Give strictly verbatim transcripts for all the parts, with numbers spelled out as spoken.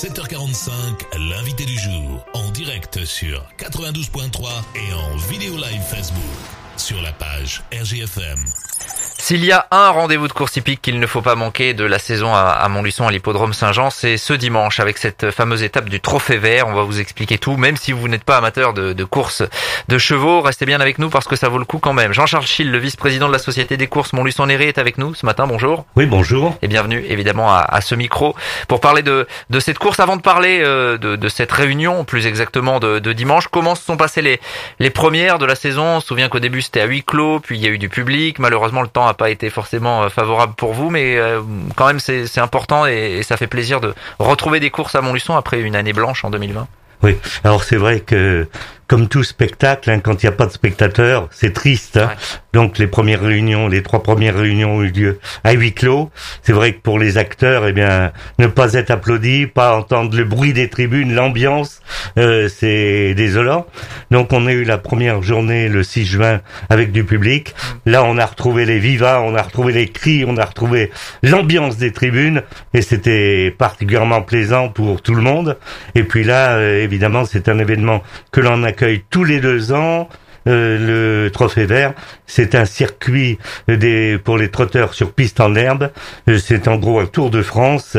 sept heures quarante-cinq, l'invité du jour, en direct sur quatre-vingt-douze point trois et en vidéo live Facebook, sur la page R G F M. S'il y a un rendez-vous de course hippique qu'il ne faut pas manquer de la saison à, à Montluçon, à l'hippodrome Saint-Jean, c'est ce dimanche avec cette fameuse étape du Trophée Vert. On va vous expliquer tout, même si vous n'êtes pas amateur de, de course de chevaux, restez bien avec nous parce que ça vaut le coup quand même. Jean-Charles Schill, le vice-président de la Société des courses Montluçon-Néré, est avec nous ce matin. Bonjour. Oui, bonjour. Et bienvenue évidemment à, à ce micro pour parler de, de cette course. Avant de parler euh, de, de cette réunion, plus exactement de, de dimanche, comment se sont passées les, les premières de la saison? On se souvient qu'au début c'était à huis clos, puis il y a eu du public. Malheureusement, le temps n'a pas été forcément favorable pour vous, mais euh, quand même c'est, c'est important et, et ça fait plaisir de retrouver des courses à Montluçon après une année blanche en deux mille vingt. Oui, alors c'est vrai que comme tout spectacle, hein, quand il n'y a pas de spectateurs, c'est triste. Hein. Ouais. Donc les premières réunions, les trois premières réunions ont eu lieu à huis clos. C'est vrai que pour les acteurs, eh bien, ne pas être applaudis, pas entendre le bruit des tribunes, l'ambiance, euh, c'est désolant. Donc on a eu la première journée le six juin avec du public. Là, on a retrouvé les vivas, on a retrouvé les cris, on a retrouvé l'ambiance des tribunes et c'était particulièrement plaisant pour tout le monde. Et puis là, euh, évidemment, c'est un événement que l'on accueille tous les deux ans. Euh, le Trophée Vert, c'est un circuit des pour les trotteurs sur piste en herbe. Euh, c'est en gros un Tour de France.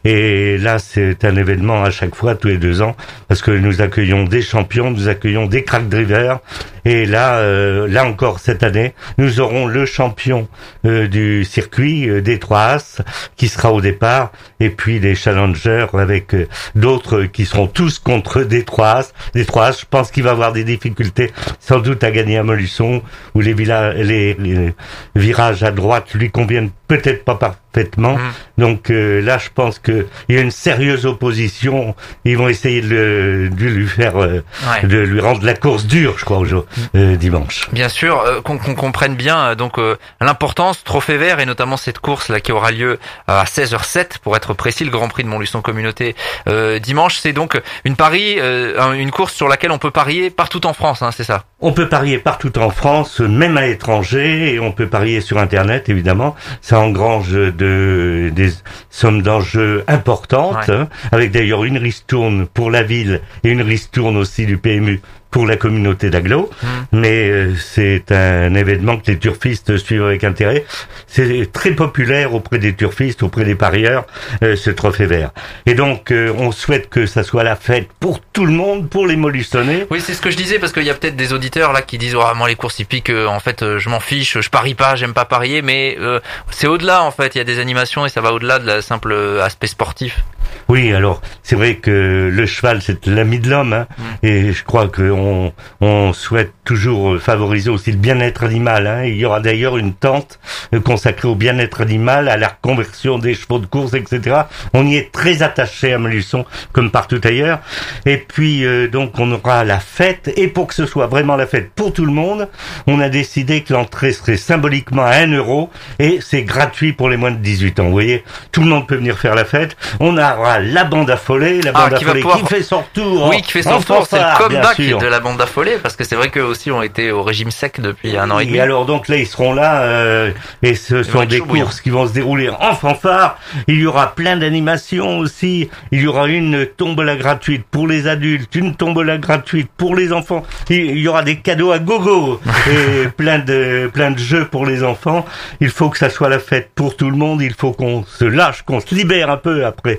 Et là, c'est un événement à chaque fois, tous les deux ans, parce que nous accueillons des champions, nous accueillons des crack drivers. Et là, euh, là encore cette année, nous aurons le champion euh, du circuit euh, des Trois As qui sera au départ, et puis les challengers avec euh, d'autres qui seront tous contre des Trois As. Des Trois As, je pense qu'il va avoir des difficultés, sans doute à gagner à Montluçon, où les, villa- les, les virages à droite lui conviennent peut-être pas parfaitement. Mmh. Donc euh, là, je pense que il y a une sérieuse opposition. Ils vont essayer de, le, de lui faire, euh, ouais. de lui rendre la course dure, je crois, aujourd'hui, euh, dimanche. Bien sûr, euh, qu'on, qu'on comprenne bien donc euh, l'importance Trophée Vert et notamment cette course là qui aura lieu à seize heures sept pour être précis, le Grand Prix de Montluçon Communauté euh, dimanche. C'est donc une pari, euh, une course sur laquelle on peut parier partout en France, hein, c'est ça? On peut parier partout en France, même à l'étranger, et on peut parier sur Internet, évidemment. Ça engrange de, des sommes d'enjeux importantes, ouais. hein, avec d'ailleurs une ristourne pour la ville et une ristourne aussi du P M U pour la communauté d'agglo, mmh. mais euh, c'est un événement que les turfistes suivent avec intérêt. C'est très populaire auprès des turfistes, auprès des parieurs, euh, ce Trophée Vert. Et donc, euh, on souhaite que ça soit la fête pour tout le monde, pour les Montluçonnais. Oui, c'est ce que je disais, parce qu'il y a peut-être des auditeurs là qui disent oh, « moi, les courses hippiques, euh, en fait, euh, je m'en fiche, je parie pas, j'aime pas parier », mais euh, c'est au-delà, en fait. Il y a des animations et ça va au-delà de la simple aspect sportif. Oui, alors, c'est vrai que le cheval, c'est l'ami de l'homme, hein, mmh. et je crois qu'on on souhaite toujours favoriser aussi le bien-être animal. Hein. Il y aura d'ailleurs une tente consacrée au bien-être animal, à la reconversion des chevaux de course, et cetera. On y est très attaché à Montluçon, comme partout ailleurs. Et puis, euh, donc, on aura la fête, et pour que ce soit vraiment la fête pour tout le monde, on a décidé que l'entrée serait symboliquement à un euro, et c'est gratuit pour les moins de dix-huit ans. Vous voyez, tout le monde peut venir faire la fête. On aura la bande affolée, la bande ah, affolée qui, pouvoir... qui fait son retour. Oui, qui fait son retour, c'est le comeback de la bande affolée, parce que c'est vrai qu'eux aussi ont été au régime sec depuis un an et demi. Et alors donc là, ils seront là, euh, et ce sont des courses bouillant. qui vont se dérouler en fanfare. Il y aura plein d'animations aussi. Il y aura une tombola gratuite pour les adultes, une tombola gratuite pour les enfants. Il y aura des cadeaux à gogo et plein de plein de jeux pour les enfants. Il faut que ça soit la fête pour tout le monde. Il faut qu'on se lâche, qu'on se libère un peu après.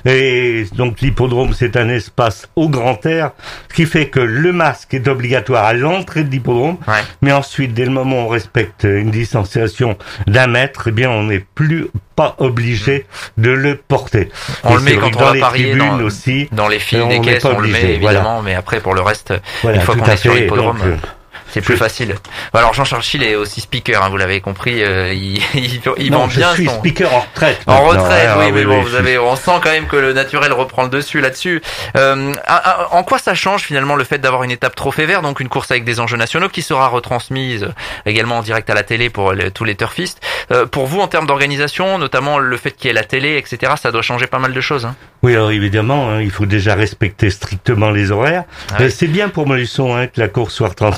Et donc l'hippodrome, c'est un espace au grand air, ce qui fait que le masque est obligatoire à l'entrée de l'hippodrome, ouais. mais ensuite, dès le moment où on respecte une distanciation d'un mètre, eh bien, on n'est plus pas obligé de le porter. On et le met quand on va parier dans, aussi, dans les fils des caisses, on obligé, le met évidemment, voilà. mais après, pour le reste, voilà, une fois qu'on est sur l'hippodrome... Donc, euh, c'est plus facile. Alors Jean-Charles Schill est aussi speaker, hein, vous l'avez compris. Euh, il il, il non, vend bien. Je suis son... speaker en retraite. En retraite, ah, oui, oui, mais oui, bon, oui, vous avez, on sent quand même que le naturel reprend le dessus là-dessus. Euh, en quoi ça change finalement le fait d'avoir une étape Trophée Vert, donc une course avec des enjeux nationaux qui sera retransmise également en direct à la télé pour les, tous les turfistes. Euh, pour vous, en termes d'organisation, notamment le fait qu'il y ait la télé, et cetera, ça doit changer pas mal de choses. Hein. Oui, alors évidemment, hein, il faut déjà respecter strictement les horaires. Ah oui. euh, c'est bien pour Montluçon hein, que la course soit retransmise à la télé.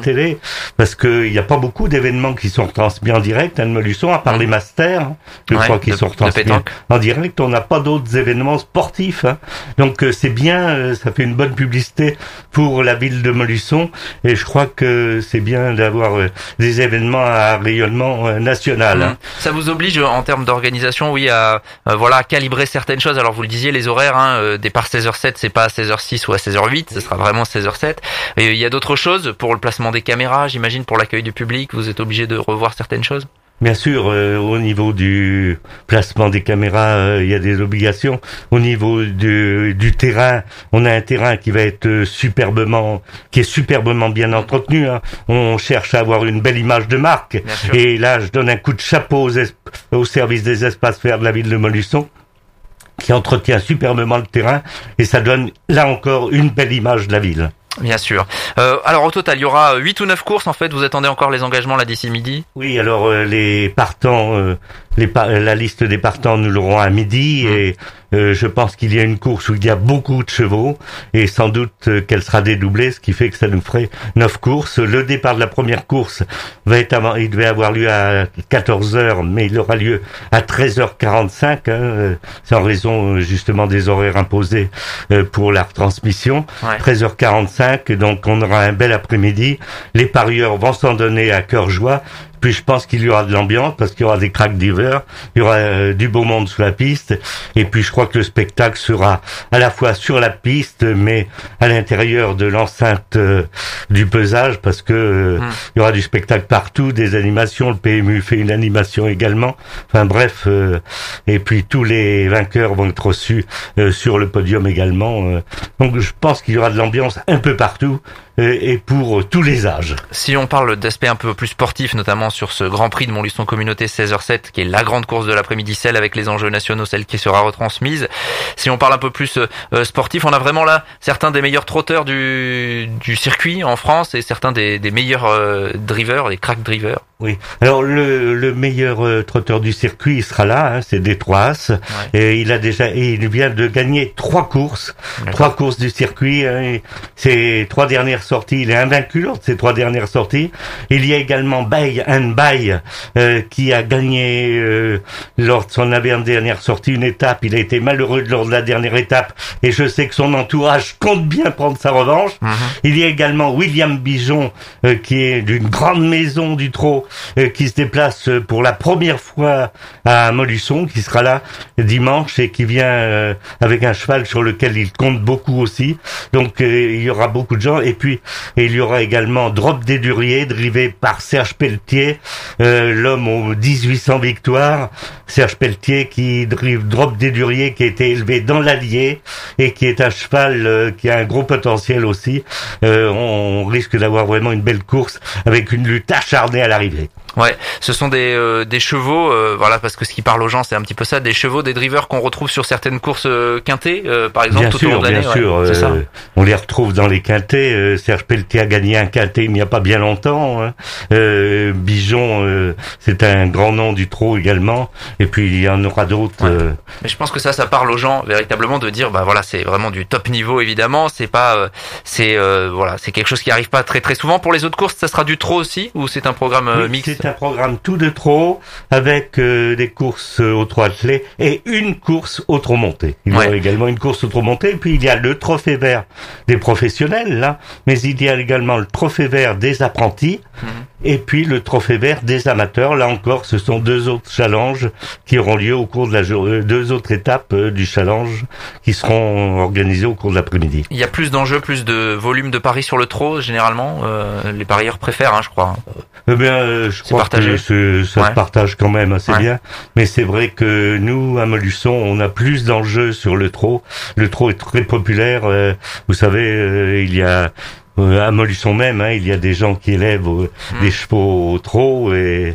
télé, parce qu'il n'y a pas beaucoup d'événements qui sont retransmis en direct à Montluçon, à part mmh. les Masters, hein, je ouais, crois qu'ils sont retransmis en direct. On n'a pas d'autres événements sportifs, hein. Donc euh, c'est bien, euh, ça fait une bonne publicité pour la ville de Montluçon, et je crois que c'est bien d'avoir euh, des événements à rayonnement euh, national. Mmh. Hein. Ça vous oblige en termes d'organisation, oui, à euh, voilà calibrer certaines choses. Alors vous le disiez, les horaires, hein, euh, départ seize heures sept, c'est pas à seize heures six ou à seize heures huit, ce sera vraiment seize heures sept. Et il y a d'autres choses pour le placement des caméras, j'imagine, pour l'accueil du public, vous êtes obligé de revoir certaines choses? Bien sûr, euh, au niveau du placement des caméras, euh, il y a des obligations. Au niveau du, du terrain, on a un terrain qui va être superbement, qui est superbement bien entretenu. Hein. On cherche à avoir une belle image de marque. Et là, je donne un coup de chapeau aux es- au service des espaces verts de la ville de Montluçon, qui entretient superbement le terrain, et ça donne, là encore, une belle image de la ville. Bien sûr. Euh, alors au total, il y aura huit ou neuf courses en fait. Vous attendez encore les engagements là d'ici midi? Oui, alors euh, les partants, euh, les pa- la liste des partants, nous l'aurons à midi, mmh. et euh, je pense qu'il y a une course où il y a beaucoup de chevaux, et sans doute euh, qu'elle sera dédoublée, ce qui fait que ça nous ferait neuf courses. Le départ de la première course va être avant, il devait avoir lieu à quatorze heures, mais il aura lieu à treize heures quarante-cinq. Hein, c'est en raison justement des horaires imposés euh, pour la retransmission. Ouais. treize heures quarante-cinq. Donc on aura un bel après-midi. Les parieurs vont s'en donner à cœur joie. Puis je pense qu'il y aura de l'ambiance parce qu'il y aura des crack divers, il y aura euh, du beau monde sur la piste, et puis je crois que le spectacle sera à la fois sur la piste mais à l'intérieur de l'enceinte euh, du pesage, parce que euh, mmh. il y aura du spectacle partout, des animations, le P M U fait une animation également, enfin bref, euh, et puis tous les vainqueurs vont être reçus euh, sur le podium également, euh. Donc je pense qu'il y aura de l'ambiance un peu partout, et pour tous les âges. Si on parle d'aspect un peu plus sportif, notamment sur ce Grand Prix de Montluçon Communauté seize heures sept, qui est la grande course de l'après-midi, celle avec les enjeux nationaux, celle qui sera retransmise. Si on parle un peu plus euh, sportif, on a vraiment là certains des meilleurs trotteurs du, du circuit en France et certains des, des meilleurs euh, drivers, les crack drivers. Oui. Alors le, le meilleur euh, trotteur du circuit, il sera là, hein, c'est Détroit. Ouais. Et il a déjà, et il vient de gagner trois courses, D'accord. trois courses du circuit. Hein, ses trois dernières sorties, il est invaincu lors de ces trois dernières sorties. Il y a également Bay and Bay euh, qui a gagné euh, lors de son dernière sortie une étape. Il a été malheureux lors de la dernière étape, et je sais que son entourage compte bien prendre sa revanche. Mm-hmm. Il y a également William Bijon euh, qui est d'une grande maison du trot, Euh, qui se déplace pour la première fois à Montluçon, qui sera là dimanche et qui vient euh, avec un cheval sur lequel il compte beaucoup aussi. Donc euh, il y aura beaucoup de gens, et puis et il y aura également Drop des Duriers, drivé par Serge Pelletier, euh, l'homme aux dix-huit cents victoires. Serge Pelletier qui drive Drop des Duriers, qui a été élevé dans l'Allier et qui est un cheval euh, qui a un gros potentiel aussi. Euh, on, on risque d'avoir vraiment une belle course avec une lutte acharnée à l'arrivée. Ouais, ce sont des euh, des chevaux, euh, voilà, parce que ce qui parle aux gens, c'est un petit peu ça, des chevaux, des drivers qu'on retrouve sur certaines courses euh, quintées, euh, par exemple, bien tout sûr, au long de l'année. Bien sûr, ouais, euh, c'est ça. On les retrouve dans les quintées. Euh, Serge Pelletier a gagné un quintet il n'y a pas bien longtemps. Hein. Euh, Bijon, euh, c'est un grand nom du trot également. Et puis il y en aura d'autres. Ouais. Euh... Mais je pense que ça, ça parle aux gens véritablement de dire, bah voilà, c'est vraiment du top niveau évidemment. C'est pas, euh, c'est euh, voilà, c'est quelque chose qui arrive pas très très souvent. Pour les autres courses, ça sera du trot aussi, ou c'est un programme euh, oui, mixte? C'est un programme tout de trot avec euh, des courses au trot attelé et une course au trot monté. Il y ouais. aura également une course au trot monté. Et puis il y a le trophée vert des professionnels là, mais il y a également le trophée vert des apprentis. Mmh. Et puis le trophée vert des amateurs. Là encore, ce sont deux autres challenges qui auront lieu au cours de la journée, deux autres étapes euh, du challenge qui seront organisées au cours de l'après-midi. Il y a plus d'enjeux, plus de volume de paris sur le trot généralement. Euh, les parieurs préfèrent, hein, je crois. Eh bien, euh, je c'est crois partagé. que ce, ça ouais. se partage quand même assez ouais. bien. Mais c'est vrai que nous, à Montluçon, on a plus d'enjeux sur le trot. Le trot est très populaire. Euh, vous savez, euh, il y a à Montluçon même, hein, il y a des gens qui élèvent euh, mmh. des chevaux au trot, et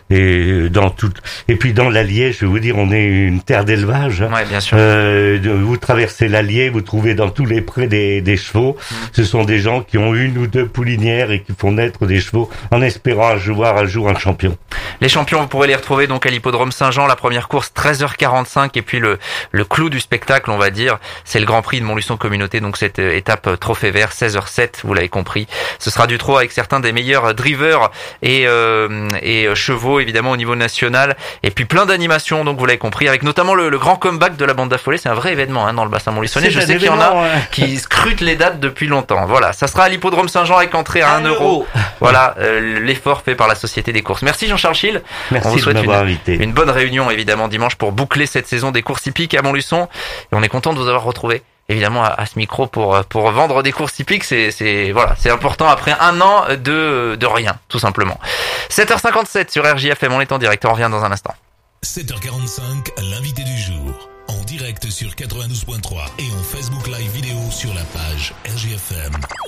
et dans tout, et puis dans l'Allier, je vais vous dire, on est une terre d'élevage. Ouais, bien sûr. Euh, vous traversez l'Allier, vous trouvez dans tous les prés des, des chevaux. Mmh. Ce sont des gens qui ont une ou deux poulinières et qui font naître des chevaux en espérant voir un jour un champion. Les champions, vous pourrez les retrouver donc à l'hippodrome Saint-Jean, la première course treize heures quarante-cinq, et puis le le clou du spectacle, on va dire, c'est le Grand Prix de Montluçon Communauté, donc cette étape trophée vert seize heures sept. vous l'avez compris. Ce sera du trot avec certains des meilleurs drivers et, euh, et chevaux, évidemment, au niveau national. Et puis plein d'animations, donc vous l'avez compris, avec notamment le, le grand comeback de la bande d'affolés. C'est un vrai événement hein, dans le bassin montluçonnais. Je sais qu'il y en a ouais. qui scrutent les dates depuis longtemps. Voilà, ça sera à l'hippodrome Saint-Jean avec entrée à un euro. Voilà, euh, l'effort fait par la Société des courses. Merci Jean-Charles Schill. Merci on vous souhaite de m'avoir une, invité. Une bonne réunion, évidemment, dimanche pour boucler cette saison des courses hippiques à Montluçon. Et on est content de vous avoir retrouvé. Évidemment à, à ce micro pour pour vendre des courses hippiques, c'est c'est voilà, c'est important après un an de de rien, tout simplement. sept heures cinquante-sept sur R J F M, on est en direct, on revient dans un instant. sept heures quarante-cinq, l'invité du jour, en direct sur quatre-vingt-douze point trois et en Facebook Live vidéo sur la page R J F M.